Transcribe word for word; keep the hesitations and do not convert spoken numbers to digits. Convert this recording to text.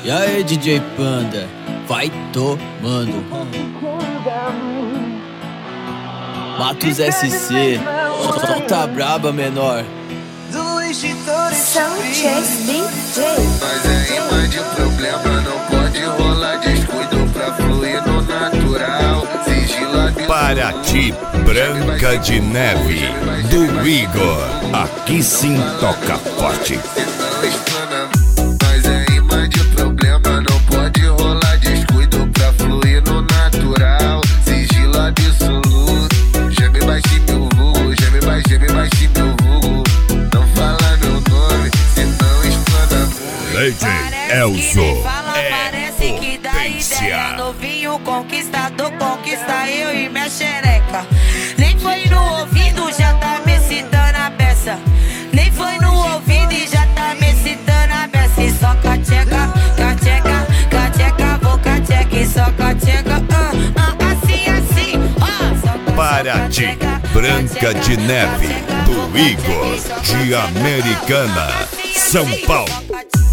E aí, D J Panda, vai tomando. Matos S C, solta braba, menor. Soundcheck D J. Mas é imã de problema, não pode rolar descuido pra fluir no natural. Sigilo absoluto. Paraty, Branca de Neve, do Igor. Aqui sim toca forte. Mas é imã de problema, não pode rolar descuido pra fluir no natural. Sigilo absoluto. Geme baixinho meu vulgo, geme baixinho, geme baixinho meu vulgo. Não fala meu nome, senão explana muito. D J Elzo é que dá ideia. Novinho conquistador, conquista eu e minha xereca. Nem foi no ouvido, já tá me citando a peça. Nem foi no ouvido e já tá me citando a peça. E só cateca, cateca, cateca, vou cateca e só cateca. Uh, uh, assim, assim, ó. Uh, Paraty, Branca de Neve, do Igor, de Americana, São Paulo.